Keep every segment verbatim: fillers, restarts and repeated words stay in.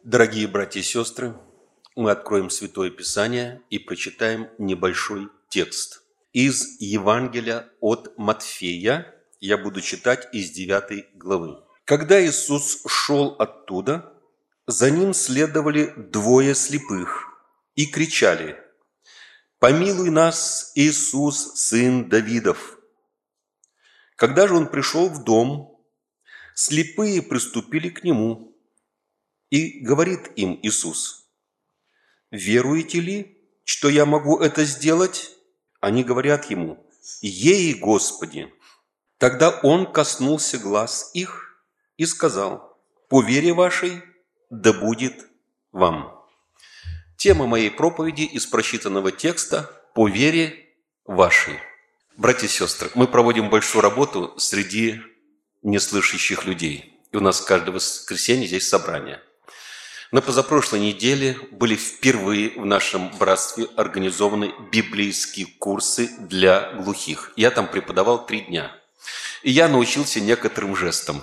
Дорогие братья и сестры, мы откроем Святое Писание и прочитаем небольшой текст из Евангелия от Матфея. Я буду читать из девятой главы. Когда Иисус шел оттуда, за ним следовали двое слепых и кричали: «Помилуй нас, Иисус, сын Давидов!» Когда же он пришел в дом, слепые приступили к нему, и говорит им Иисус: «Веруете ли, что я могу это сделать?» Они говорят ему: «Ей, Господи!» Тогда он коснулся глаз их и сказал: «По вере вашей да будет вам». Тема моей проповеди из прочитанного текста «По вере вашей». Братья и сестры, мы проводим большую работу среди неслышащих людей. И у нас каждое воскресенье здесь собрание. На позапрошлой неделе были впервые в нашем братстве организованы библейские курсы для глухих. Я там преподавал три дня. И я научился некоторым жестам.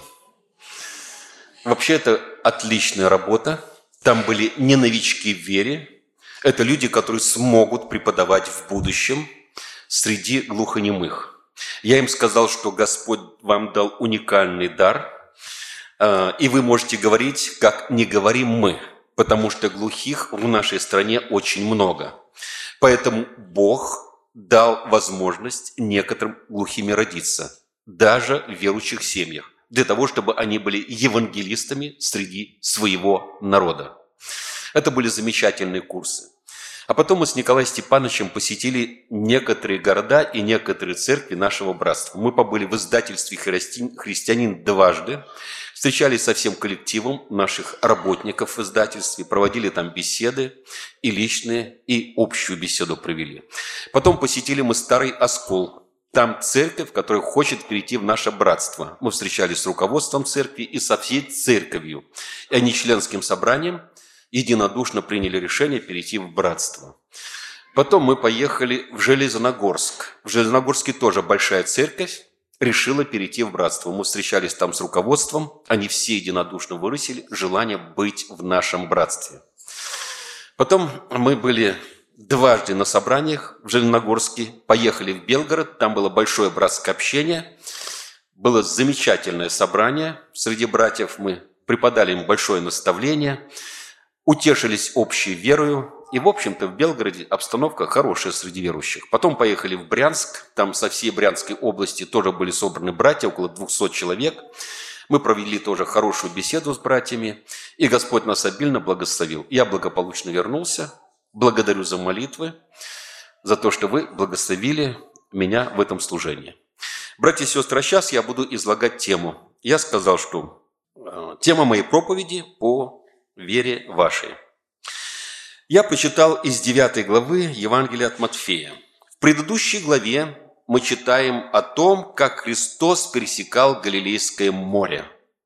Вообще, это отличная работа. Там были не новички в вере. Это люди, которые смогут преподавать в будущем среди глухонемых. Я им сказал, что Господь вам дал уникальный дар, и вы можете говорить, как не говорим мы, потому что глухих в нашей стране очень много. Поэтому Бог дал возможность некоторым глухими родиться, даже в верующих семьях, для того, чтобы они были евангелистами среди своего народа. Это были замечательные курсы. А потом мы с Николаем Степановичем посетили некоторые города и некоторые церкви нашего братства. Мы побыли в издательстве «Христианин» дважды, встречались со всем коллективом наших работников в издательстве, проводили там беседы и личные, и общую беседу провели. Потом посетили мы Старый Оскол. Там церковь, которая хочет перейти в наше братство. Мы встречались с руководством церкви и со всей церковью. И они членским собранием единодушно приняли решение перейти в братство. Потом мы поехали в Железногорск. В Железногорске тоже большая церковь решила перейти в братство. Мы встречались там с руководством. Они все единодушно выразили желание быть в нашем братстве. Потом мы были дважды на собраниях в Железногорске. Поехали в Белгород. Там было большое братское общение. Было замечательное собрание. Среди братьев мы преподали им большое наставление. Утешились общей верою. И, в общем-то, в Белгороде обстановка хорошая среди верующих. Потом поехали в Брянск. Там со всей Брянской области тоже были собраны братья, около двухсот человек. Мы провели тоже хорошую беседу с братьями. И Господь нас обильно благословил. Я благополучно вернулся. Благодарю за молитвы, за то, что вы благословили меня в этом служении. Братья и сестры, а сейчас я буду излагать тему. Я сказал, что э, тема моей проповеди по вере вашей. Я прочитал из девятой главы Евангелия от Матфея. В предыдущей главе мы читаем о том, как Христос пересекал Галилейское море.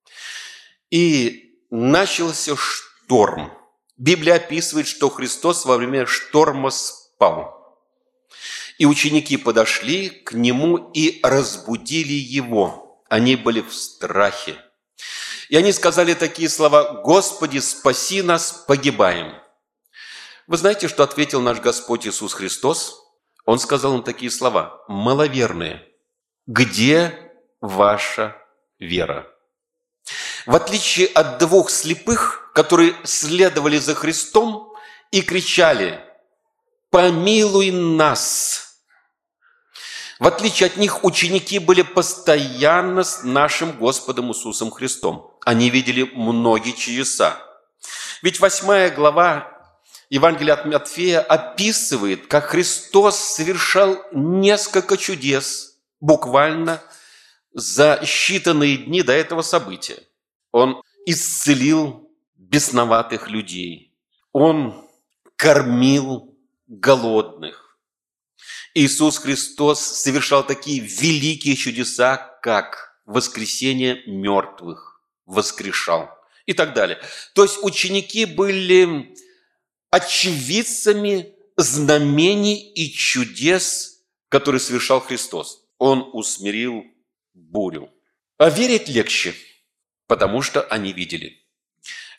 И начался шторм. Библия описывает, что Христос во время шторма спал. И ученики подошли к Нему и разбудили Его. Они были в страхе. И они сказали такие слова: «Господи, спаси нас, погибаем». Вы знаете, что ответил наш Господь Иисус Христос? Он сказал им такие слова: «Маловерные, где ваша вера?» В отличие от двух слепых, которые следовали за Христом и кричали: «Помилуй нас!» В отличие от них, ученики были постоянно с нашим Господом Иисусом Христом. Они видели многие чудеса. Ведь восьмая глава Евангелия от Матфея описывает, как Христос совершал несколько чудес буквально за считанные дни до этого события. Он исцелил бесноватых людей. Он кормил голодных. Иисус Христос совершал такие великие чудеса, как воскресение мертвых, воскрешал и так далее. То есть ученики были очевидцами знамений и чудес, которые совершал Христос. Он усмирил бурю. А верить легче, потому что они видели.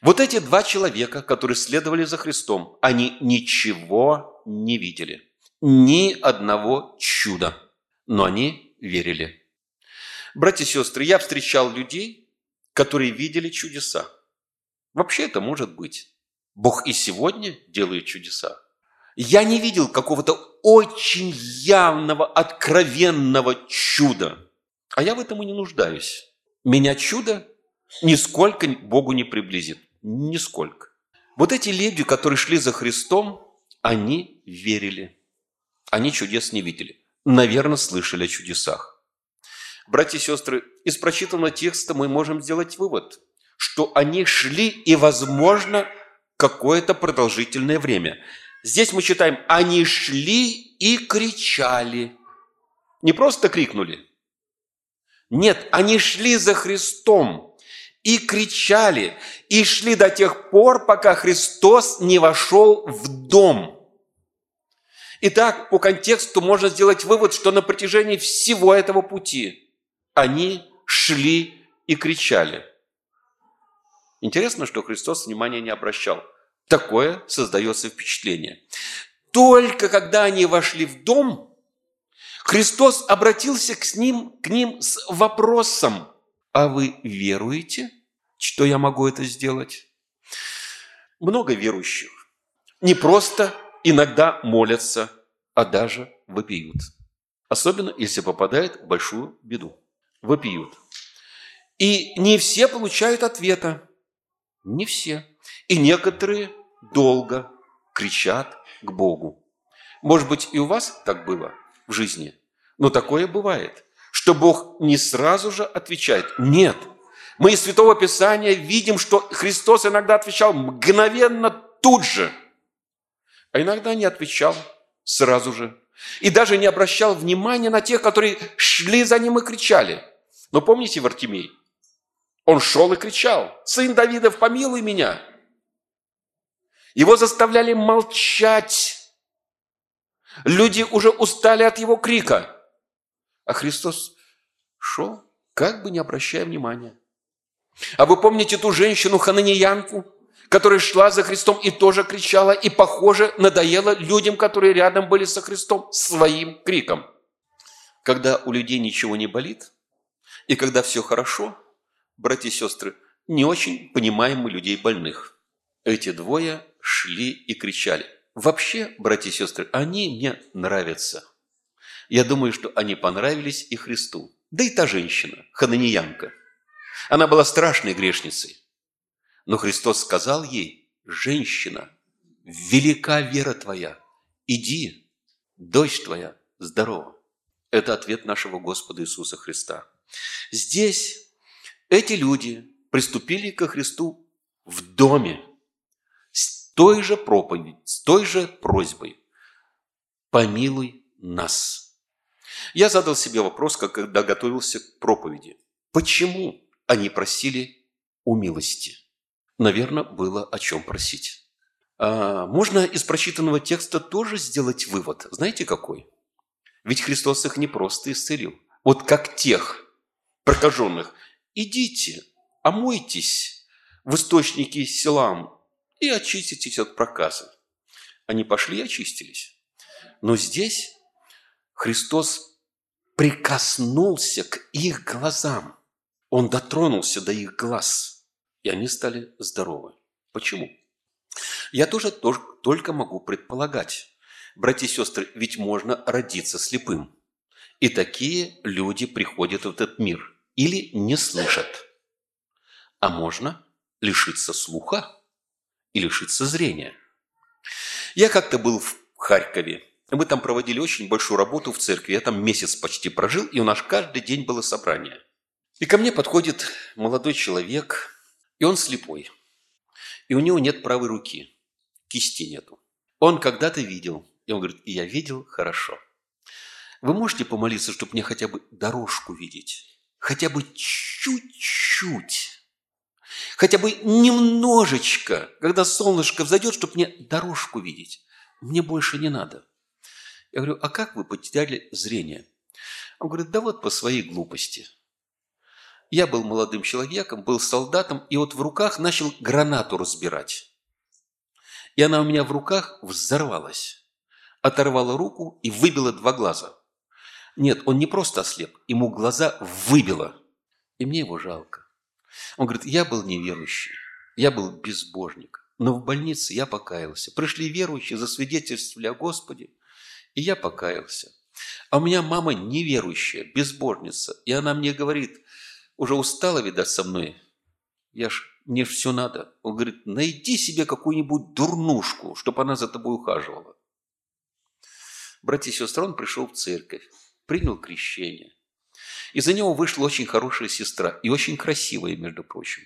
Вот эти два человека, которые следовали за Христом, они ничего не видели, ни одного чуда, но они верили. Братья и сестры, я встречал людей, которые видели чудеса. Вообще это может быть. Бог и сегодня делает чудеса. Я не видел какого-то очень явного, откровенного чуда. А я в этом и не нуждаюсь. Меня чудо нисколько Богу не приблизит. Нисколько. Вот эти люди, которые шли за Христом, они верили. Они чудес не видели. Наверное, слышали о чудесах. Братья и сестры, из прочитанного текста мы можем сделать вывод, что они шли и, возможно, какое-то продолжительное время. Здесь мы читаем, они шли и кричали. Не просто крикнули. Нет, они шли за Христом и кричали, и шли до тех пор, пока Христос не вошел в дом. Итак, по контексту можно сделать вывод, что на протяжении всего этого пути они шли и кричали. Интересно, что Христос внимания не обращал. Такое создается впечатление. Только когда они вошли в дом, Христос обратился к ним, к ним с вопросом: «А вы веруете, что я могу это сделать?» Много верующих не просто иногда молятся, а даже вопиют. Особенно, если попадают в большую беду. Вопиют. И не все получают ответа. Не все. И некоторые долго кричат к Богу. Может быть, и у вас так было в жизни, но такое бывает, что Бог не сразу же отвечает. Нет. Мы из Святого Писания видим, что Христос иногда отвечал мгновенно тут же, а иногда не отвечал сразу же. И даже не обращал внимания на тех, которые шли за ним и кричали. Но помните Вартимей? Он шел и кричал: «Сын Давидов, помилуй меня!» Его заставляли молчать. Люди уже устали от его крика. А Христос шел, как бы не обращая внимания. А вы помните ту женщину, хананиянку, которая шла за Христом и тоже кричала, и, похоже, надоела людям, которые рядом были со Христом, своим криком. Когда у людей ничего не болит, и когда все хорошо, братья и сестры, не очень понимаем мы людей больных. Эти двое шли и кричали. Вообще, братья и сестры, они мне нравятся. Я думаю, что они понравились и Христу. Да и та женщина, хананиянка. Она была страшной грешницей. Но Христос сказал ей: «Женщина, велика вера твоя. Иди, дочь твоя здорова». Это ответ нашего Господа Иисуса Христа. Здесь эти люди приступили ко Христу в доме с той же проповедью, с той же просьбой: «Помилуй нас». Я задал себе вопрос, когда готовился к проповеди. Почему они просили о милости? Наверное, было о чем просить. А можно из прочитанного текста тоже сделать вывод. Знаете какой? Ведь Христос их не просто исцелил. Вот как тех прокаженных: идите, омойтесь в источнике Силам и очиститесь от проказа. Они пошли и очистились. Но здесь Христос прикоснулся к их глазам. Он дотронулся до их глаз, и они стали здоровы. Почему? Я тоже только могу предполагать. Братья и сестры, ведь можно родиться слепым. И такие люди приходят в этот мир или не слышат. А можно лишиться слуха и лишиться зрения. Я как-то был в Харькове. Мы там проводили очень большую работу в церкви. Я там месяц почти прожил, и у нас каждый день было собрание. И ко мне подходит молодой человек, и он слепой. И у него нет правой руки, кисти нету. Он когда-то видел, и он говорит: и я видел хорошо. Вы можете помолиться, чтобы мне хотя бы дорожку видеть? Хотя бы чуть-чуть. Хотя бы немножечко, когда солнышко взойдет, чтобы мне дорожку видеть. Мне больше не надо. Я говорю: а как вы потеряли зрение? Он говорит: да вот по своей глупости. Я был молодым человеком, был солдатом, и вот в руках начал гранату разбирать. И она у меня в руках взорвалась. Оторвала руку и выбила два глаза. Нет, он не просто ослеп, ему глаза выбило. И мне его жалко. Он говорит, я был неверующий, я был безбожник, но в больнице я покаялся. Пришли верующие, засвидетельствовали о Господе, и я покаялся. А у меня мама неверующая, безбожница, и она мне говорит, уже устала, видать, со мной, я ж, мне ж все надо. Он говорит, найди себе какую-нибудь дурнушку, чтобы она за тобой ухаживала. Братья и сестры, он пришел в церковь, принял крещение. Из за него вышла очень хорошая сестра, и очень красивая, между прочим.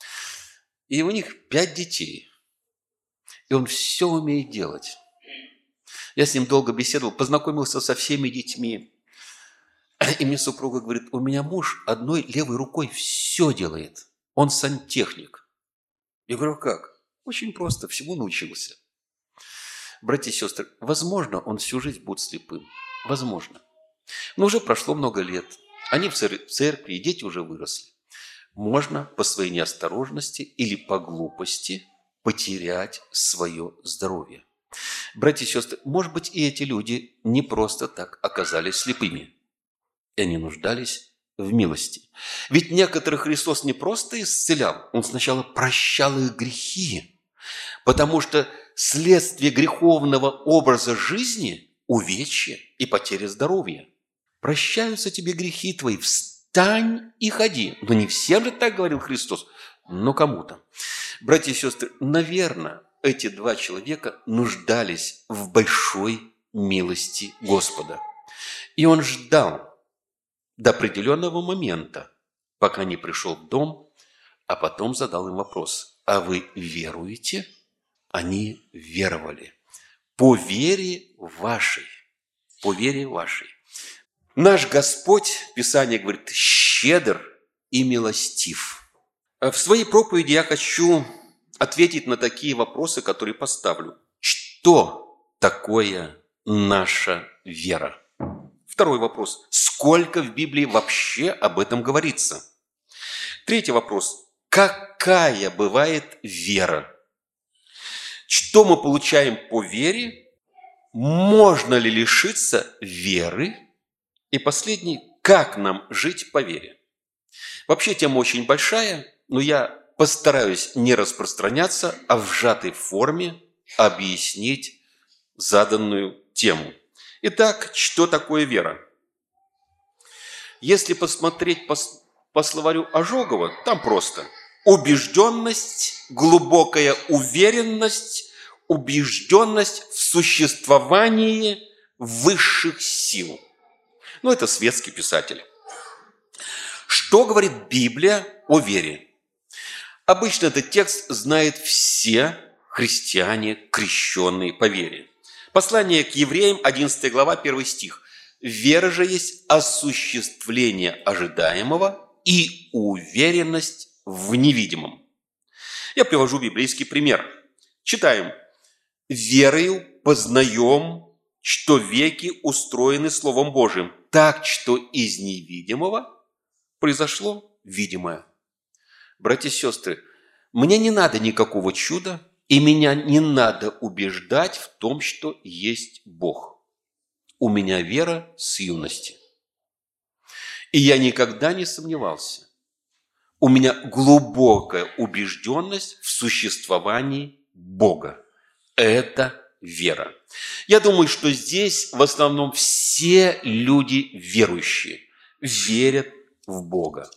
И у них пять детей. И он все умеет делать. Я с ним долго беседовал, познакомился со всеми детьми. И мне супруга говорит, у меня муж одной левой рукой все делает. Он сантехник. Я говорю, как? Очень просто, всему научился. Братья и сестры, возможно, он всю жизнь будет слепым. Возможно. Но уже прошло много лет. Они в церкви, и дети уже выросли. Можно по своей неосторожности или по глупости потерять свое здоровье. Братья и сестры, может быть, и эти люди не просто так оказались слепыми. И они нуждались в милости. Ведь некоторых Христос не просто исцелял, Он сначала прощал их грехи. Потому что следствие греховного образа жизни – увечье и потеря здоровья. Прощаются тебе грехи твои, встань и ходи. Но не всем же так говорил Христос, но кому-то. Братья и сестры, наверное, эти два человека нуждались в большой милости Господа. И он ждал до определенного момента, пока не пришел в дом, а потом задал им вопрос. А вы веруете? Они веровали. По вере вашей. По вере вашей. Наш Господь, Писание говорит, щедр и милостив. В своей проповеди я хочу ответить на такие вопросы, которые поставлю. Что такое наша вера? Второй вопрос. Сколько в Библии вообще об этом говорится? Третий вопрос. Какая бывает вера? Что мы получаем по вере? Можно ли лишиться веры? И последний, как нам жить по вере? Вообще тема очень большая, но я постараюсь не распространяться, а в сжатой форме объяснить заданную тему. Итак, что такое вера? Если посмотреть по, по словарю Ожогова, там просто убежденность, глубокая уверенность, убежденность в существовании высших сил. Ну, это светский писатель. Что говорит Библия о вере? Обычно этот текст знают все христиане, крещенные по вере. Послание к евреям, одиннадцатая глава, первый стих. «Вера же есть осуществление ожидаемого и уверенность в невидимом». Я привожу библейский пример. Читаем. «Верою познаем, что веки устроены Словом Божиим, так, что из невидимого произошло видимое». Братья и сестры, мне не надо никакого чуда, и меня не надо убеждать в том, что есть Бог. У меня вера с юности. И я никогда не сомневался. У меня глубокая убежденность в существовании Бога. Это вера. Я думаю, что здесь в основном все люди верующие, верят в Бога.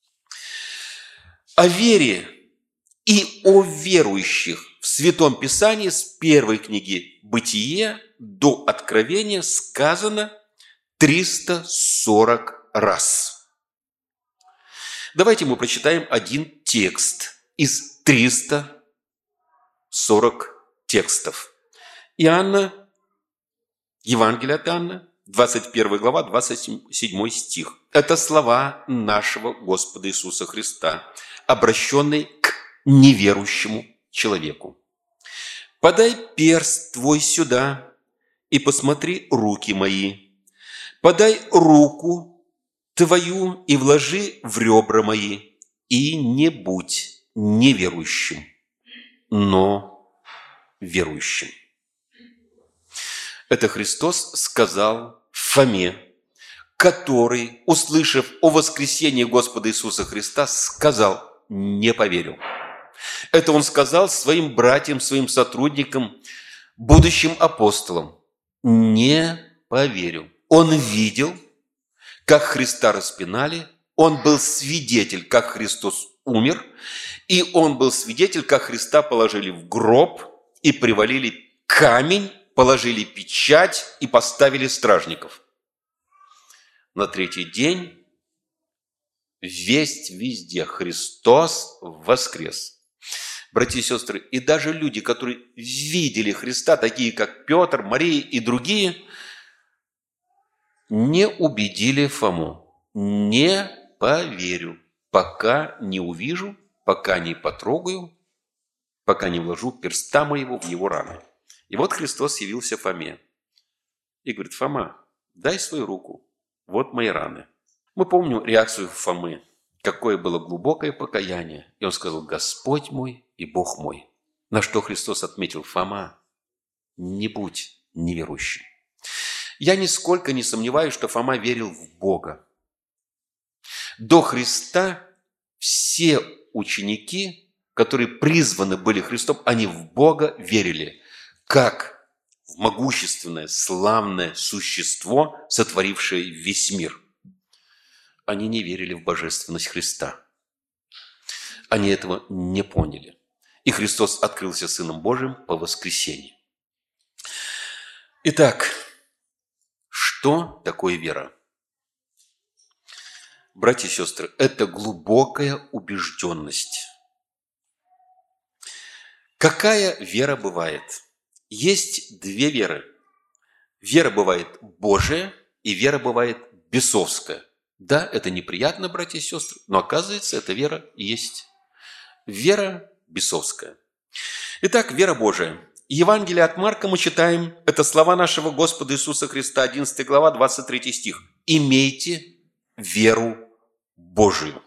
О вере и о верующих в Святом Писании с первой книги «Бытие» до Откровения сказано триста сорок раз. Давайте мы прочитаем один текст из триста сорок текстов. Иоанна, Евангелие от Иоанна, двадцать первая глава, двадцать седьмой стих. Это слова нашего Господа Иисуса Христа, обращенные к неверующему человеку. «Подай перст твой сюда и посмотри руки мои. Подай руку твою и вложи в ребра мои, и не будь неверующим, но верующим». Это Христос сказал Фоме, который, услышав о воскресении Господа Иисуса Христа, сказал: «Не поверил». Это Он сказал своим братьям, своим сотрудникам, будущим апостолам: «Не поверил». Он видел, как Христа распинали, он был свидетель, как Христос умер, и он был свидетель, как Христа положили в гроб и привалили камень, положили печать и поставили стражников. На третий день весть везде: Христос воскрес. Братья и сестры, и даже люди, которые видели Христа, такие как Петр, Мария и другие, не убедили Фому: «Не поверю, пока не увижу, пока не потрогаю, пока не вложу перста моего в его раны». И вот Христос явился Фоме и говорит: «Фома, дай свою руку, вот мои раны». Мы помним реакцию Фомы, какое было глубокое покаяние. И он сказал: «Господь мой и Бог мой». На что Христос отметил: «Фома, не будь неверующим». Я нисколько не сомневаюсь, что Фома верил в Бога. До Христа все ученики, которые призваны были Христом, они в Бога верили, как в могущественное, славное существо, сотворившее весь мир. Они не верили в божественность Христа. Они этого не поняли. И Христос открылся Сыном Божиим по воскресении. Итак, что такое вера? Братья и сестры, это глубокая убежденность. Какая вера бывает? Есть две веры. Вера бывает Божия, и вера бывает бесовская. Да, это неприятно, братья и сестры, но оказывается, эта вера есть. Вера бесовская. Итак, вера Божия. Евангелие от Марка мы читаем, это слова нашего Господа Иисуса Христа, одиннадцатая глава, двадцать третий стих. «Имейте веру Божию».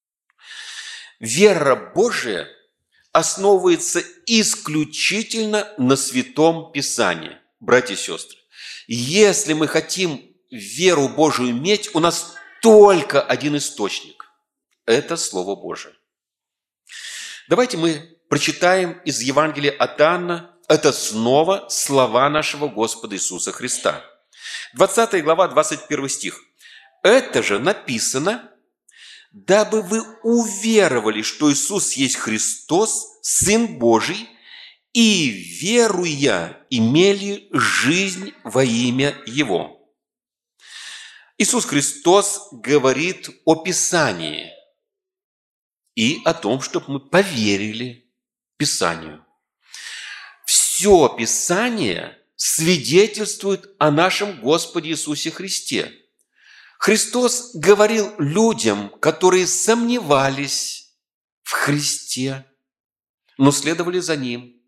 Вера Божия основывается исключительно на Святом Писании. Братья и сестры, если мы хотим веру Божию иметь, у нас только один источник – это Слово Божие. Давайте мы прочитаем из Евангелия от Иоанна, это снова слова нашего Господа Иисуса Христа. двадцатая глава, двадцать первый стих. «Это же написано, дабы вы уверовали, что Иисус есть Христос, Сын Божий, и, веруя, имели жизнь во имя Его». Иисус Христос говорит о Писании и о том, чтобы мы поверили Писанию. Все Писание свидетельствует о нашем Господе Иисусе Христе. Христос говорил людям, которые сомневались в Христе, но следовали за Ним.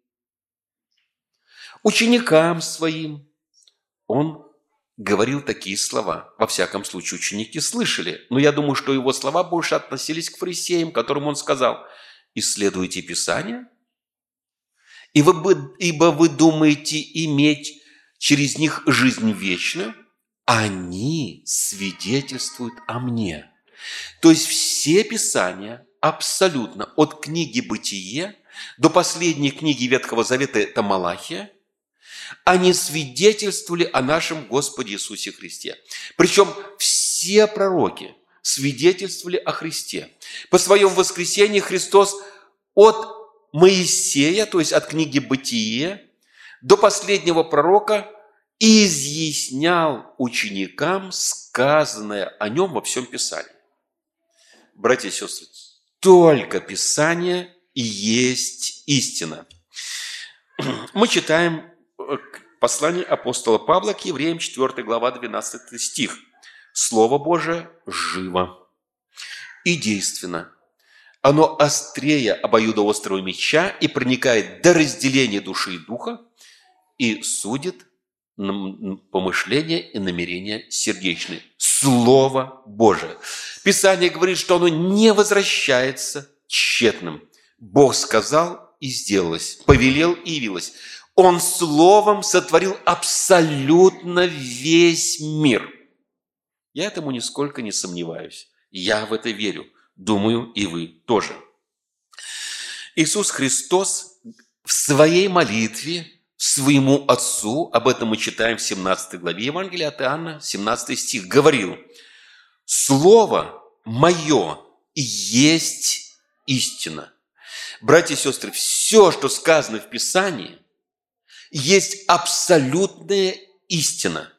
Ученикам Своим Он говорил такие слова. Во всяком случае, ученики слышали, но я думаю, что Его слова больше относились к фарисеям, которым Он сказал: «Исследуйте Писание, ибо вы, ибо вы думаете иметь через них жизнь вечную, они свидетельствуют о мне». То есть все Писания абсолютно, от книги «Бытие» до последней книги Ветхого Завета, это Малахия, они свидетельствовали о нашем Господе Иисусе Христе. Причем все пророки свидетельствовали о Христе. По своем воскресении Христос от Моисея, то есть от книги «Бытие», до последнего пророка изъяснял ученикам сказанное о нем во всем Писании. Братья и сестры, только Писание и есть истина. Мы читаем послание апостола Павла к евреям, четвёртая глава, двенадцатый стих. «Слово Божие живо и действенно. Оно острее обоюдоострого меча и проникает до разделения души и духа, и судит помышления и намерения сердечные. Слово Божие. Писание говорит, что оно не возвращается тщетным. Бог сказал, и сделалось. Повелел, и явилось. Он словом сотворил абсолютно весь мир. Я этому нисколько не сомневаюсь. Я в это верю. Думаю, и вы тоже. Иисус Христос в своей молитве своему Отцу, об этом мы читаем в семнадцатой главе Евангелия от Иоанна, семнадцатый стих, говорил: «Слово мое и есть истина». Братья и сестры, все, что сказано в Писании, есть абсолютная истина.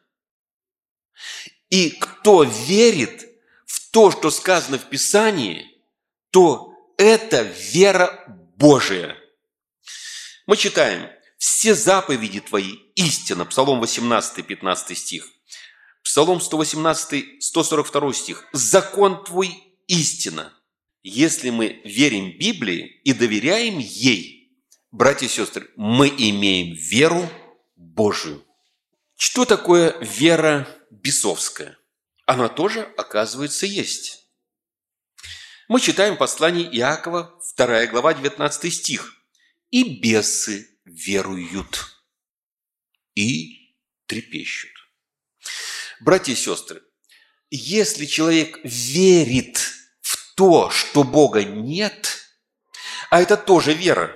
И кто верит в то, что сказано в Писании, то это вера Божия. Мы читаем: «Все заповеди твои – истина». Псалом восемнадцатый, пятнадцатый стих. Псалом сто восемнадцатый, сто сорок второй стих. «Закон твой – истина». Если мы верим Библии и доверяем ей, братья и сестры, мы имеем веру Божию. Что такое вера бесовская? Она тоже, оказывается, есть. Мы читаем послание Иакова, вторая глава, девятнадцатый стих. «И бесы веруют и трепещут». Братья и сестры, если человек верит в то, что Бога нет, а это тоже вера,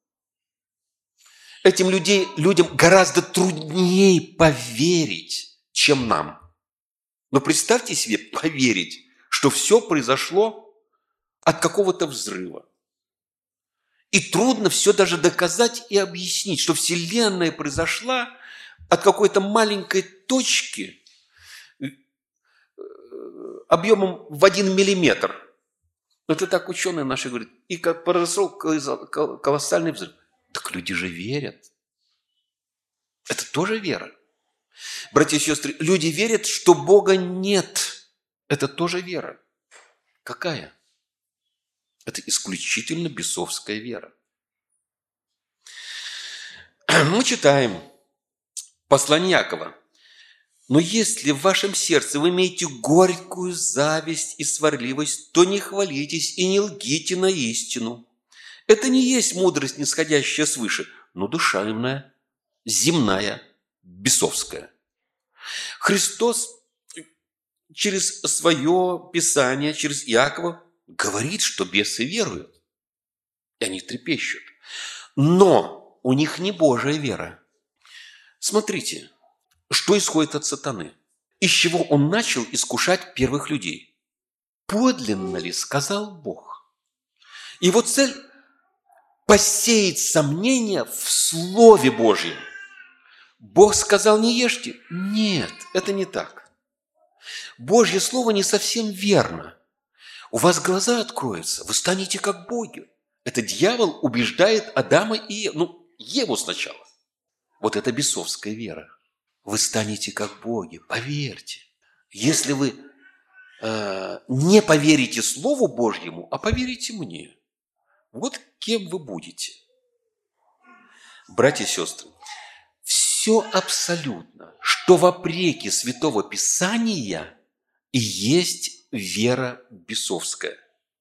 этим людей, людям гораздо труднее поверить, чем нам. Но представьте себе поверить, что все произошло от какого-то взрыва. И трудно все даже доказать и объяснить, что Вселенная произошла от какой-то маленькой точки объемом в один миллиметр. Это так ученые наши говорят. И как произошел колоссальный взрыв. Так люди же верят. Это тоже вера. Братья и сестры, люди верят, что Бога нет. Это тоже вера. Какая? Это исключительно бесовская вера. Мы читаем послание Иакова. «Но если в вашем сердце вы имеете горькую зависть и сварливость, то не хвалитесь и не лгите на истину. Это не есть мудрость, нисходящая свыше, но душевная, земная, бесовская». Христос через свое Писание, через Иакова говорит, что бесы веруют, и они трепещут. Но у них не Божья вера. Смотрите, что исходит от сатаны. Из чего он начал искушать первых людей. Подлинно ли сказал Бог? Его цель – посеять сомнения в Слове Божьем. Бог сказал: не ешьте. Нет, это не так. Божье Слово не совсем верно. У вас глаза откроются, вы станете как боги. Это дьявол убеждает Адама и Еву, ну, Еву сначала. Вот это бесовская вера. Вы станете как боги, поверьте. Если вы э, не поверите Слову Божьему, а поверите мне, вот кем вы будете. Братья и сестры, все абсолютно, что вопреки Святого Писания, и есть вера бесовская.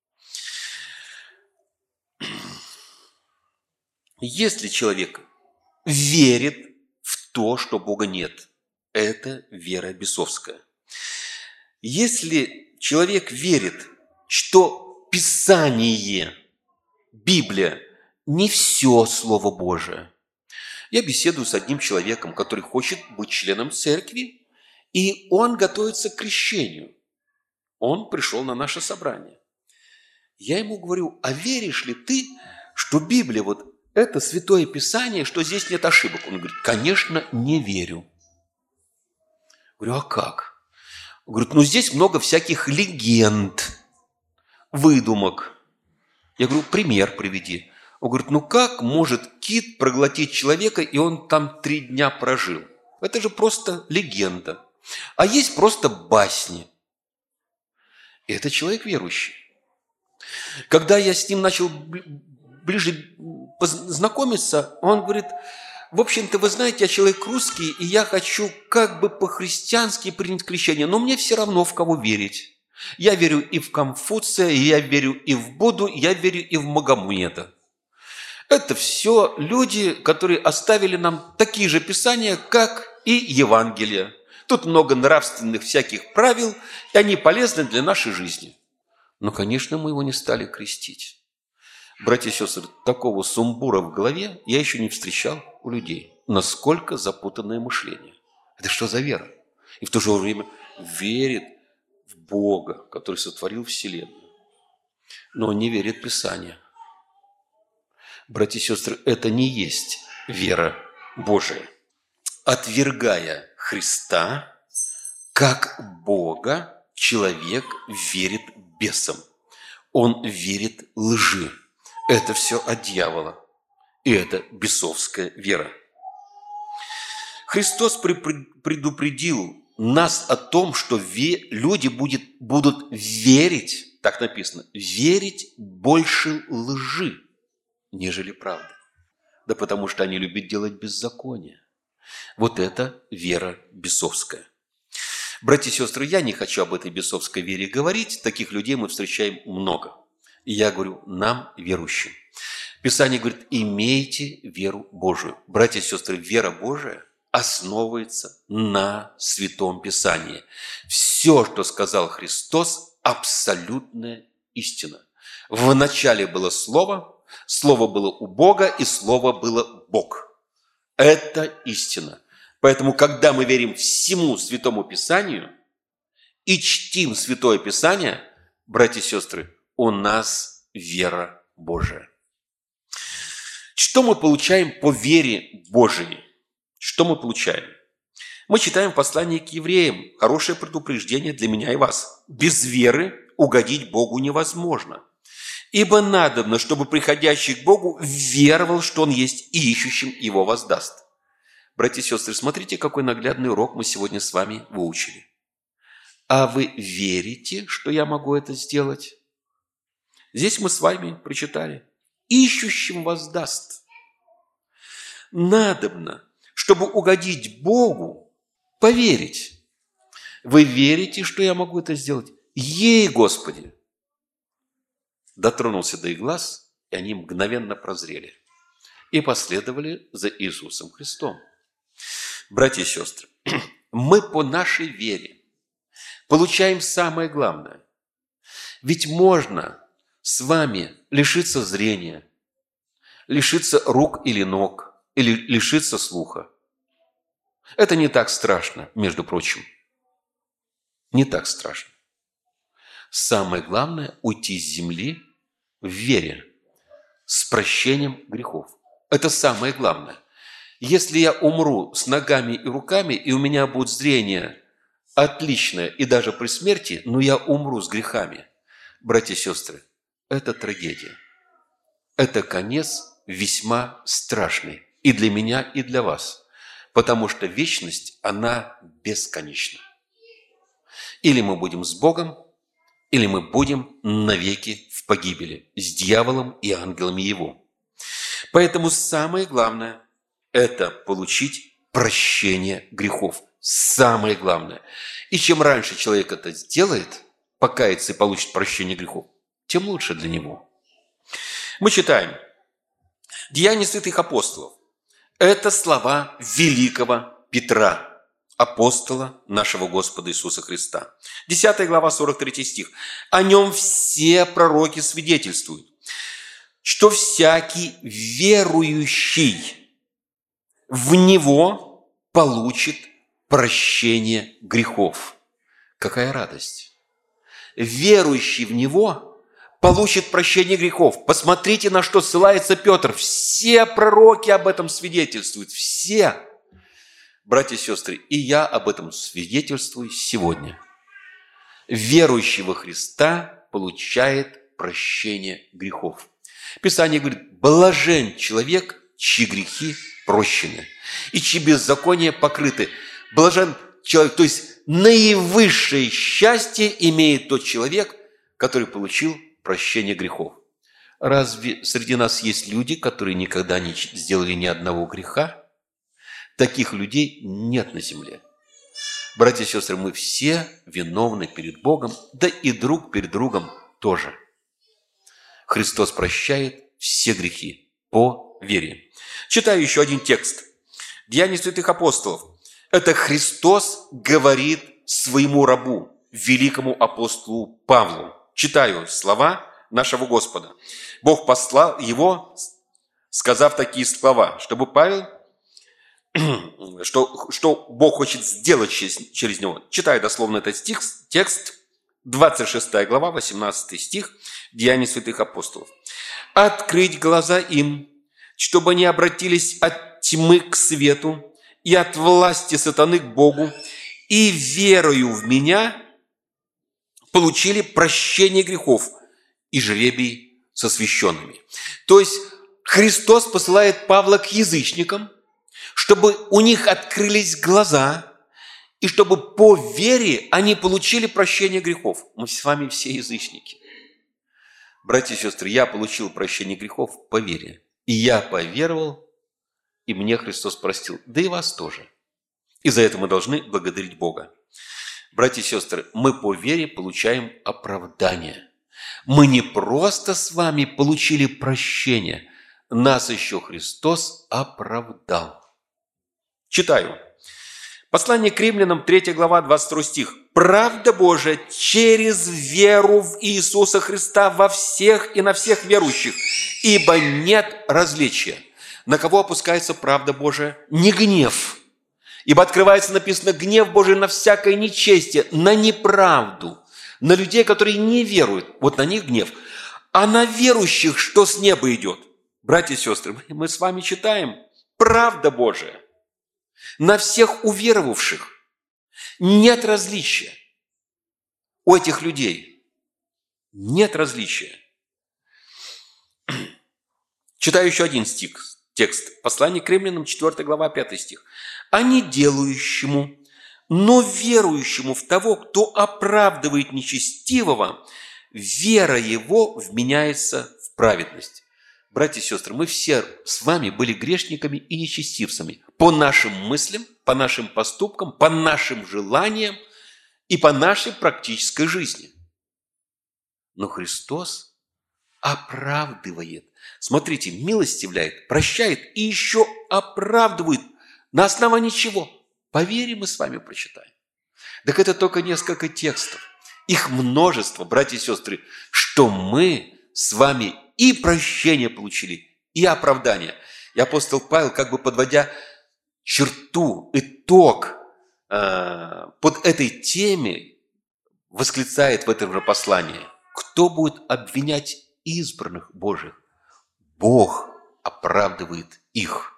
Если человек верит в то, что Бога нет, это вера бесовская. Если человек верит, что Писание, Библия, не все Слово Божие. Я беседую с одним человеком, который хочет быть членом церкви, и он готовится к крещению. Он пришел на наше собрание. Я ему говорю: а веришь ли ты, что Библия вот это Святое Писание, что здесь нет ошибок? Он говорит: конечно, не верю. Говорю: а как? Он говорит: ну здесь много всяких легенд, выдумок. Я говорю: пример приведи. Он говорит: ну как может кит проглотить человека, и он там три дня прожил? Это же просто легенда. А есть просто басни. И это человек верующий. Когда я с ним начал ближе знакомиться, он говорит: В общем-то, вы знаете, я человек русский, и я хочу как бы по-христиански принять крещение, но мне все равно, в кого верить. Я верю и в Конфуция, и я верю и в Будду, и я верю и в Магомеда. Это все люди, которые оставили нам такие же писания, как и Евангелие. Тут много нравственных всяких правил, и они полезны для нашей жизни. Но, конечно, мы его не стали крестить. Братья и сестры, такого сумбура в голове я еще не встречал у людей. Насколько запутанное мышление. Это что за вера? И в то же время верит в Бога, который сотворил Вселенную. Но он не верит в Писание. Братья и сестры, это не есть вера Божия. Отвергая Христа, как Бога, человек верит бесам. Он верит лжи. Это все от дьявола. И это бесовская вера. Христос предупредил нас о том, что люди будет, будут верить, так написано, верить больше лжи, нежели правды. Да потому что они любят делать беззаконие. Вот это вера бесовская. Братья и сестры, я не хочу об этой бесовской вере говорить. Таких людей мы встречаем много. И я говорю, нам, верующим. Писание говорит, имейте веру Божию. Братья и сестры, вера Божия основывается на Святом Писании. Все, что сказал Христос, абсолютная истина. В начале было Слово, Слово было у Бога, и Слово было Бог. Это истина. Поэтому, когда мы верим всему Святому Писанию и чтим Святое Писание, братья и сестры, у нас вера Божия. Что мы получаем по вере Божией? Что мы получаем? Мы читаем послание к евреям. Хорошее предупреждение для меня и вас. Без веры угодить Богу невозможно. Ибо надобно, чтобы приходящий к Богу веровал, что Он есть, и ищущим Его воздаст. Братья и сестры, смотрите, какой наглядный урок мы сегодня с вами выучили. А вы верите, что я могу это сделать? Здесь мы с вами прочитали. Ищущим воздаст. Надобно, чтобы угодить Богу, поверить. Вы верите, что я могу это сделать? Ей, Господи! Дотронулся до их глаз, и они мгновенно прозрели. И последовали за Иисусом Христом. Братья и сестры, мы по нашей вере получаем самое главное. Ведь можно с вами лишиться зрения, лишиться рук или ног, или лишиться слуха. Это не так страшно, между прочим. Не так страшно. Самое главное – уйти с земли в вере, с прощением грехов. Это самое главное. Если я умру с ногами и руками, и у меня будет зрение отличное, и даже при смерти, но я умру с грехами, братья и сестры, это трагедия. Это конец весьма страшный и для меня, и для вас, потому что вечность, она бесконечна. Или мы будем с Богом, или мы будем навеки в погибели с дьяволом и ангелами его. Поэтому самое главное – это получить прощение грехов. Самое главное. И чем раньше человек это сделает, покается и получит прощение грехов, тем лучше для него. Мы читаем Деяния святых апостолов. Это слова великого Петра, апостола нашего Господа Иисуса Христа. десятая глава, сорок третий стих. О нем все пророки свидетельствуют, что всякий верующий в него получит прощение грехов. Какая радость! Верующий в него получит прощение грехов. Посмотрите, на что ссылается Петр. Все пророки об этом свидетельствуют. Все. Братья и сестры, и я об этом свидетельствую сегодня. Верующий во Христа получает прощение грехов. Писание говорит, блажен человек, чьи грехи прощены, и чьи беззакония покрыты. Блажен человек, то есть наивысшее счастье имеет тот человек, который получил прощение грехов. Разве среди нас есть люди, которые никогда не сделали ни одного греха? Таких людей нет на земле. Братья и сестры, мы все виновны перед Богом, да и друг перед другом тоже. Христос прощает все грехи по вере. Читаю еще один текст. Деяния святых апостолов. Это Христос говорит своему рабу, великому апостолу Павлу. Читаю слова нашего Господа. Бог послал его, сказав такие слова, чтобы Павел, что, что Бог хочет сделать через, через него. Читаю дословно этот стих, текст, двадцать шестая глава, восемнадцатый стих, Деяний святых апостолов. «Открыть глаза им, чтобы они обратились от тьмы к свету и от власти сатаны к Богу, и верою в меня получили прощение грехов и жребий со священными». То есть Христос посылает Павла к язычникам, чтобы у них открылись глаза, и чтобы по вере они получили прощение грехов. Мы с вами все язычники. Братья и сестры, я получил прощение грехов по вере. И я поверовал, и мне Христос простил. Да и вас тоже. И за это мы должны благодарить Бога. Братья и сестры, мы по вере получаем оправдание. Мы не просто с вами получили прощение, нас еще Христос оправдал. Читаю. Послание к римлянам, третья глава, двадцать второй стих. «Правда Божия через веру в Иисуса Христа во всех и на всех верующих, ибо нет различия». На кого опускается правда Божия? Не гнев. Ибо открывается, написано, гнев Божий на всякое нечестие, на неправду, на людей, которые не веруют. Вот на них гнев. А на верующих, что с неба идет? Братья и сестры, мы с вами читаем. Правда Божия. На всех уверовавших нет различия. У этих людей нет различия. Читаю еще один стих, текст. Послание к римлянам, четвёртая глава, пятый стих. «А не делающему, но верующему в того, кто оправдывает нечестивого, вера его вменяется в праведность». Братья и сестры, мы все с вами были грешниками и нечестивцами по нашим мыслям, по нашим поступкам, по нашим желаниям и по нашей практической жизни. Но Христос оправдывает. Смотрите, милостивляет, прощает и еще оправдывает. На основании чего? По вере мы с вами прочитаем. Так это только несколько текстов. Их множество, братья и сестры, что мы с вами и прощение получили, и оправдание. И апостол Павел, как бы подводя черту, итог э, под этой теме, восклицает в этом же послании: кто будет обвинять избранных Божьих? Бог оправдывает их.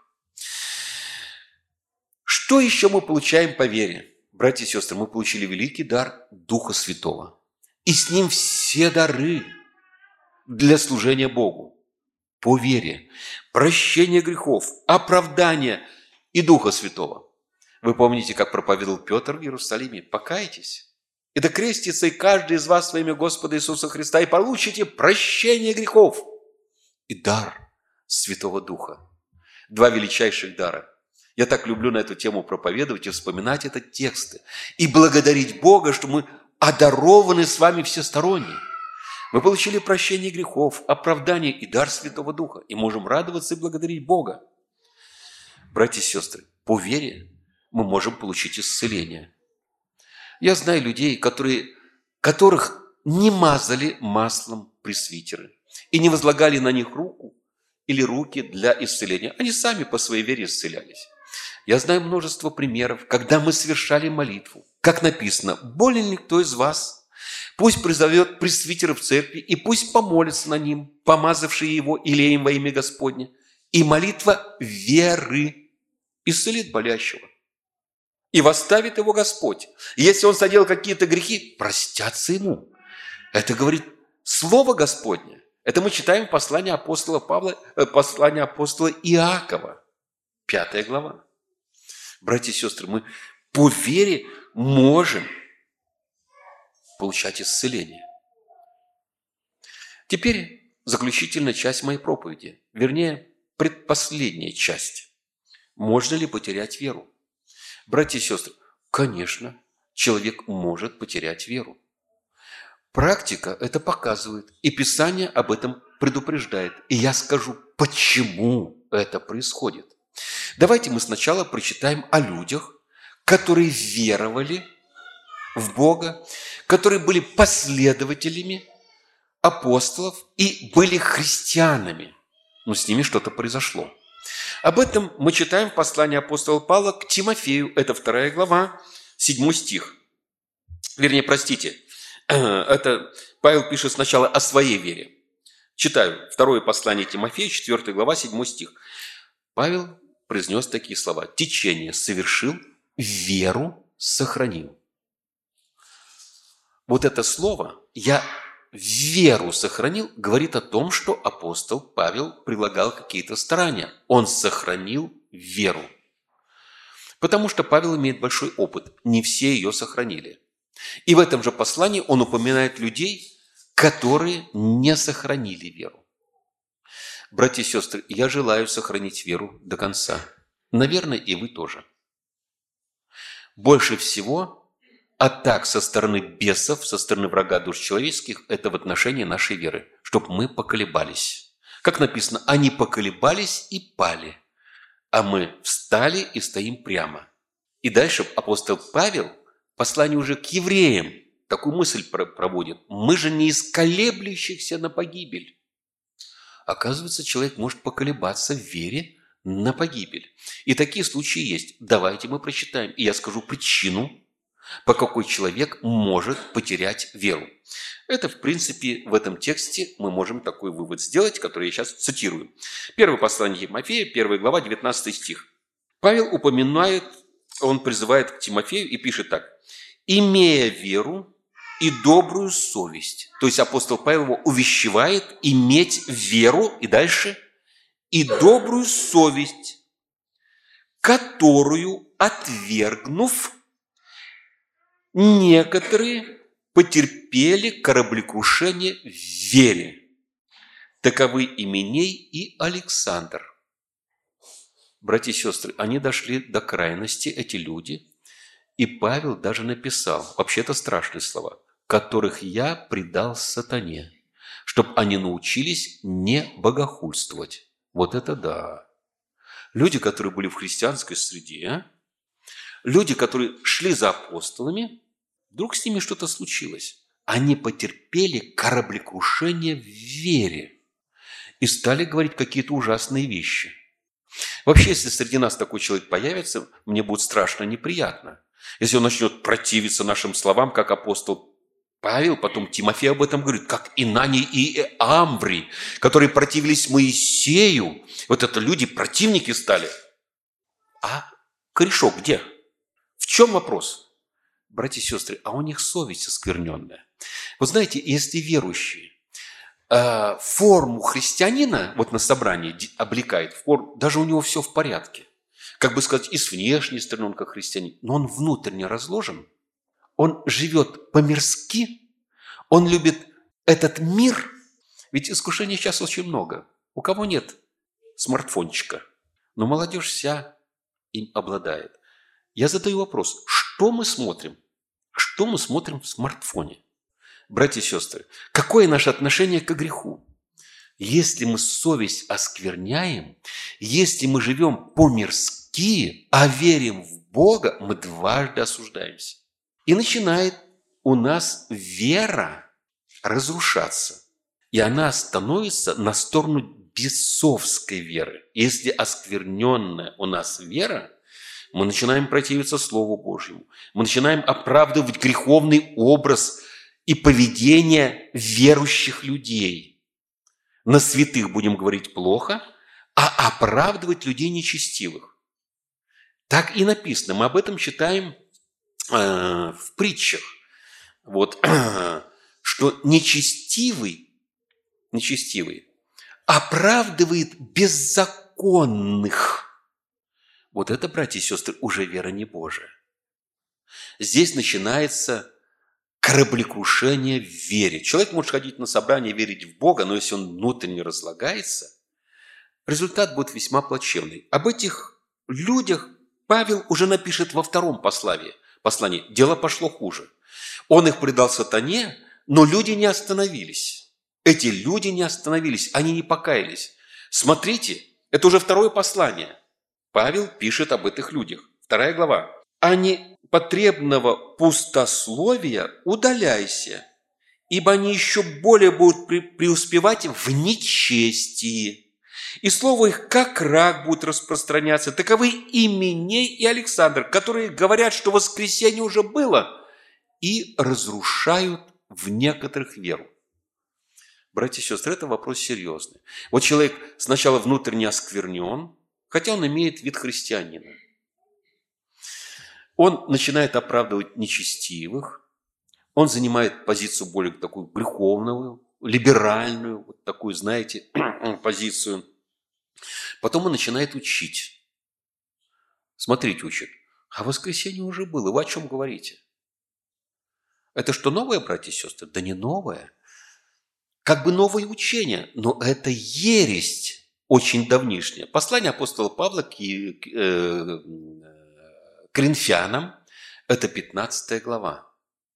Что еще мы получаем по вере? Братья и сестры, мы получили великий дар Духа Святого. И с ним все дары для служения Богу. По вере. Прощение грехов, оправдание и Духа Святого. Вы помните, как проповедовал Петр в Иерусалиме? Покайтесь. И да крестится и каждый из вас во имя Господа Иисуса Христа, и получите прощение грехов и дар Святого Духа. Два величайших дара. Я так люблю на эту тему проповедовать и вспоминать это тексты. И благодарить Бога, что мы одарованы с вами всесторонне. Мы получили прощение грехов, оправдание и дар Святого Духа. И можем радоваться и благодарить Бога. Братья и сестры, по вере мы можем получить исцеление. Я знаю людей, которые, которых не мазали маслом пресвитеры и не возлагали на них руку или руки для исцеления. Они сами по своей вере исцелялись. Я знаю множество примеров, когда мы совершали молитву. Как написано: болен ли кто из вас? Пусть призовет пресвитера в церкви, и пусть помолится на ним, помазавший его илеем во имя Господне. И молитва веры исцелит болящего. И восставит его Господь. И если он соделал какие-то грехи, простятся ему. Это говорит Слово Господне. Это мы читаем в послании апостола Павла, э, послании апостола Иакова, пятая глава. Братья и сестры, мы по вере можем получать исцеление. Теперь заключительная часть моей проповеди, вернее, предпоследняя часть. Можно ли потерять веру? Братья и сестры, конечно, человек может потерять веру. Практика это показывает, и Писание об этом предупреждает. И я скажу, почему это происходит. Давайте мы сначала прочитаем о людях, которые веровали в Бога, которые были последователями апостолов и были христианами. Но с ними что-то произошло. Об этом мы читаем в послании апостола Павла к Тимофею. Это вторая глава, седьмой стих. Вернее, простите, это Павел пишет сначала о своей вере. Читаю второе послание Тимофею, четвёртая глава, седьмой стих. Павел произнес такие слова. «Течение совершил, веру сохранил». Вот это слово «я веру сохранил» говорит о том, что апостол Павел прилагал какие-то старания. Он сохранил веру. Потому что Павел имеет большой опыт. Не все ее сохранили. И в этом же послании он упоминает людей, которые не сохранили веру. Братья и сестры, я желаю сохранить веру до конца. Наверное, и вы тоже. Больше всего атак со стороны бесов, со стороны врага душ человеческих – это в отношении нашей веры, чтобы мы поколебались. Как написано, они поколебались и пали, а мы встали и стоим прямо. И дальше апостол Павел в послании уже к евреям такую мысль проводит. Мы же не из колеблющихся на погибель. Оказывается, человек может поколебаться в вере на погибель. И такие случаи есть. Давайте мы прочитаем. И я скажу причину, по какой человек может потерять веру. Это, в принципе, в этом тексте мы можем такой вывод сделать, который я сейчас цитирую. Первое послание Тимофея, первая глава, девятнадцатый стих. Павел упоминает, он призывает к Тимофею и пишет так. «Имея веру и добрую совесть». То есть апостол Павел его увещевает иметь веру, и дальше, и добрую совесть, которую, отвергнув, некоторые потерпели кораблекрушение в вере. Таковы Именей и Александр. Братья и сестры, они дошли до крайности, эти люди, и Павел даже написал, вообще-то страшные слова, которых я предал сатане, чтобы они научились не богохульствовать. Вот это да. Люди, которые были в христианской среде, люди, которые шли за апостолами, вдруг с ними что-то случилось. Они потерпели кораблекрушение в вере и стали говорить какие-то ужасные вещи. Вообще, если среди нас такой человек появится, мне будет страшно неприятно. Если он начнет противиться нашим словам, как апостол Павел, потом Тимофей об этом говорит, как Инани и Амврий, которые противились Моисею. Вот это люди, противники стали. А корешок где? В чем вопрос? Братья и сестры, а у них совесть оскверненная. Вы знаете, если верующие э, форму христианина вот на собрании облекает, форму, даже у него все в порядке. Как бы сказать, и с внешней стороны он как христианин, но он внутренне разложен, он живет по-мирски, он любит этот мир. Ведь искушений сейчас очень много. У кого нет смартфончика? Но молодежь вся им обладает. Я задаю вопрос, что мы смотрим? Что мы смотрим в смартфоне? Братья и сестры, какое наше отношение к греху? Если мы совесть оскверняем, если мы живем по-мирски, а верим в Бога, мы дважды осуждаемся. И начинает у нас вера разрушаться. И она становится на сторону бесовской веры. Если оскверненная у нас вера, мы начинаем противиться Слову Божьему. Мы начинаем оправдывать греховный образ и поведение верующих людей. На святых будем говорить плохо, а оправдывать людей нечестивых. Так и написано. Мы об этом читаем э, в притчах. Вот, э, что нечестивый, нечестивый оправдывает беззаконных. Вот это, братья и сестры, уже вера не Божия. Здесь начинается кораблекрушение в вере. Человек может ходить на собрание, верить в Бога, но если он внутренне разлагается, результат будет весьма плачевный. Об этих людях Павел уже напишет во втором послании. послании. Дело пошло хуже. Он их предал сатане, но люди не остановились. Эти люди не остановились, они не покаялись. Смотрите, это уже второе послание. Павел пишет об этих людях. Вторая глава. «А непотребного пустословия удаляйся, ибо они еще более будут преуспевать в нечестии. И слово их, как рак, будет распространяться. Таковы Именей и Александр, которые говорят, что воскресенье уже было, и разрушают в некоторых веру». Братья и сестры, это вопрос серьезный. Вот человек сначала внутренне осквернен, хотя он имеет вид христианина. Он начинает оправдывать нечестивых, он занимает позицию более такую греховную, либеральную, вот такую, знаете, позицию. Потом он начинает учить. Смотрите, учит. А воскресенье уже было. Вы о чем говорите? Это что, новое, братья и сестры? Да не новое. Как бы новое учение, но это ересь очень давнишняя. Послание апостола Павла к э, Коринфянам, это пятнадцатая глава.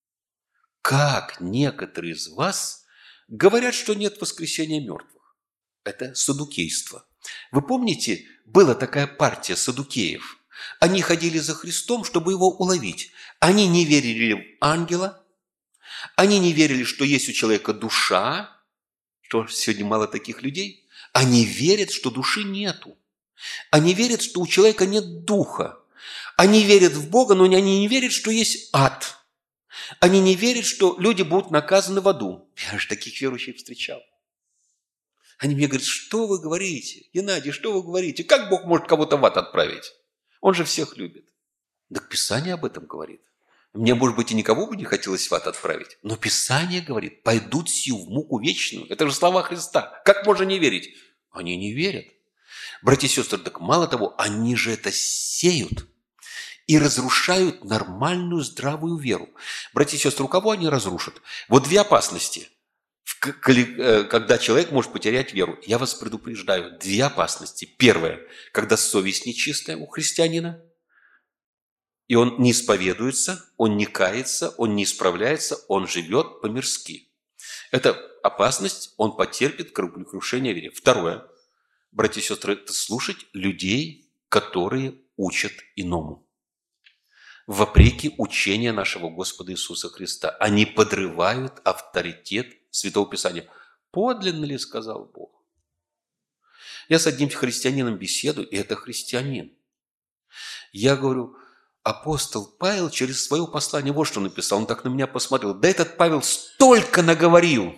Как некоторые из вас говорят, что нет воскресения мертвых? Это саддукейство. Вы помните, была такая партия саддукеев. Они ходили за Христом, чтобы его уловить. Они не верили в ангела, они не верили, что есть у человека душа, что сегодня мало таких людей. Они верят, что души нету. Они верят, что у человека нет духа. Они верят в Бога, но они не верят, что есть ад. Они не верят, что люди будут наказаны в аду. Я же таких верующих встречал. Они мне говорят, что вы говорите? Геннадий, что вы говорите? Как Бог может кого-то в ад отправить? Он же всех любит. Так Писание об этом говорит. Мне, может быть, и никого бы не хотелось в ад отправить. Но Писание говорит, пойдут сию в муку вечную. Это же слова Христа. Как можно не верить? Они не верят. Братья и сестры, так мало того, они же это сеют и разрушают нормальную здравую веру. Братья и сестры, у кого они разрушат? Вот две опасности, когда человек может потерять веру. Я вас предупреждаю, две опасности. Первое, когда совесть нечистая у христианина, и он не исповедуется, он не кается, он не исправляется, он живет по-мирски. Это опасность, он потерпит кораблекрушение веры. Второе, братья и сестры, это слушать людей, которые учат иному. Вопреки учению нашего Господа Иисуса Христа. Они подрывают авторитет Святого Писания. Подлинно ли сказал Бог? Я с одним христианином беседую, и это христианин. Я говорю, апостол Павел через свое послание вот что написал. Он так на меня посмотрел. Да этот Павел столько наговорил.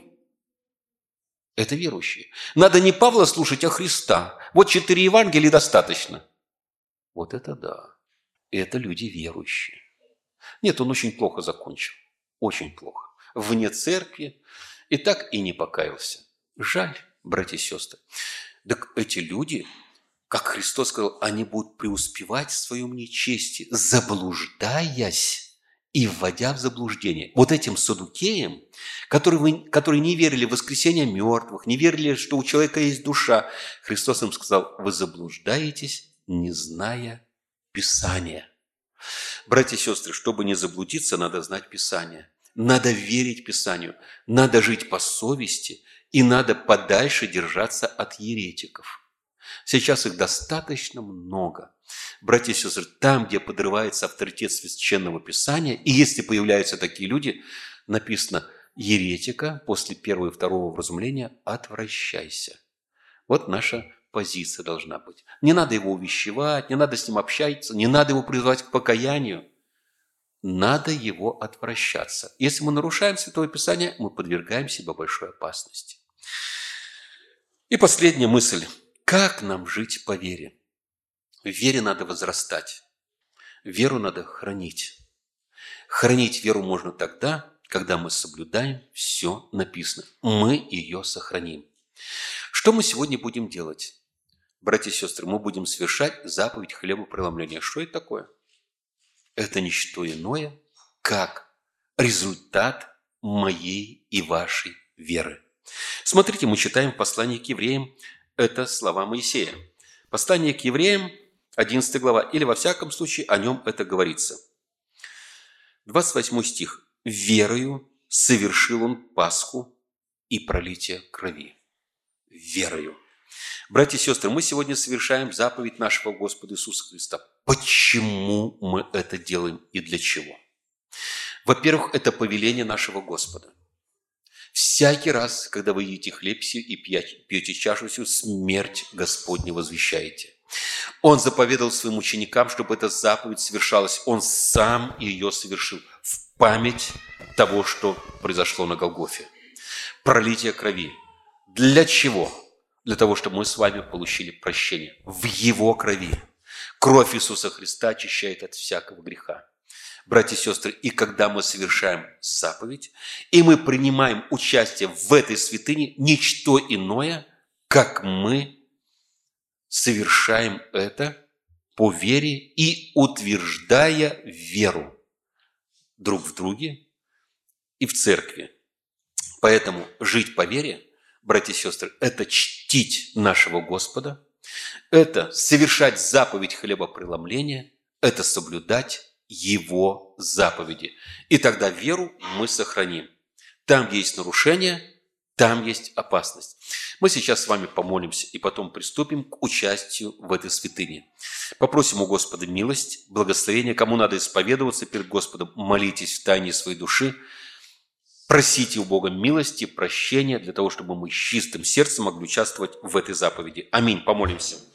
Это верующие. Надо не Павла слушать, а Христа. Вот четыре Евангелия достаточно. Вот это да. Это люди верующие. Нет, он очень плохо закончил. Очень плохо. Вне церкви. И так и не покаялся. Жаль, братья и сестры. Так эти люди, как Христос сказал, они будут преуспевать в своем нечестии, заблуждаясь и вводя в заблуждение. Вот этим саддукеям, которые, вы, которые не верили в воскресение мертвых, не верили, что у человека есть душа, Христос им сказал, вы заблуждаетесь, не зная Писания. Братья и сестры, чтобы не заблудиться, надо знать Писание. Надо верить Писанию, надо жить по совести и надо подальше держаться от еретиков. Сейчас их достаточно много. Братья и сестры, там, где подрывается авторитет Священного Писания, и если появляются такие люди, написано еретика после первого и второго вразумления «отвращайся». Вот наша позиция должна быть. Не надо его увещевать, не надо с ним общаться, не надо его призывать к покаянию. Надо его отвращаться. Если мы нарушаем Святое Писание, мы подвергаем себя большой опасности. И последняя мысль. Как нам жить по вере? В вере надо возрастать. Веру надо хранить. Хранить веру можно тогда, когда мы соблюдаем все написано. Мы ее сохраним. Что мы сегодня будем делать? Братья и сестры, мы будем совершать заповедь хлебопреломления. Что это такое? Это не что иное, как результат моей и вашей веры. Смотрите, мы читаем в послании к евреям, это слова Моисея. Послание к евреям, одиннадцатая глава, или во всяком случае о нем это говорится. двадцать восьмой стих. «Верою совершил он Пасху и пролитие крови». Верою. Братья и сестры, мы сегодня совершаем заповедь нашего Господа Иисуса Христа. Почему мы это делаем и для чего? Во-первых, это повеление нашего Господа. Всякий раз, когда вы едите хлеб сей и пьете чашу сию, смерть Господня возвещаете. Он заповедал своим ученикам, чтобы эта заповедь совершалась. Он сам ее совершил в память того, что произошло на Голгофе. Пролитие крови. Для чего? Для того, чтобы мы с вами получили прощение в Его крови. Кровь Иисуса Христа очищает от всякого греха. Братья и сестры, и когда мы совершаем заповедь, и мы принимаем участие в этой святыне, ничто иное, как мы совершаем это по вере и утверждая веру друг в друге и в церкви. Поэтому жить по вере, братья и сестры, это чтить нашего Господа, это совершать заповедь хлебопреломления, это соблюдать Его заповеди. И тогда веру мы сохраним. Там, где есть нарушение, там есть опасность. Мы сейчас с вами помолимся и потом приступим к участию в этой святыне. Попросим у Господа милость, благословение. Кому надо исповедоваться перед Господом, молитесь в тайне своей души. Просите у Бога милости, прощения, для того, чтобы мы с чистым сердцем могли участвовать в этой заповеди. Аминь. Помолимся.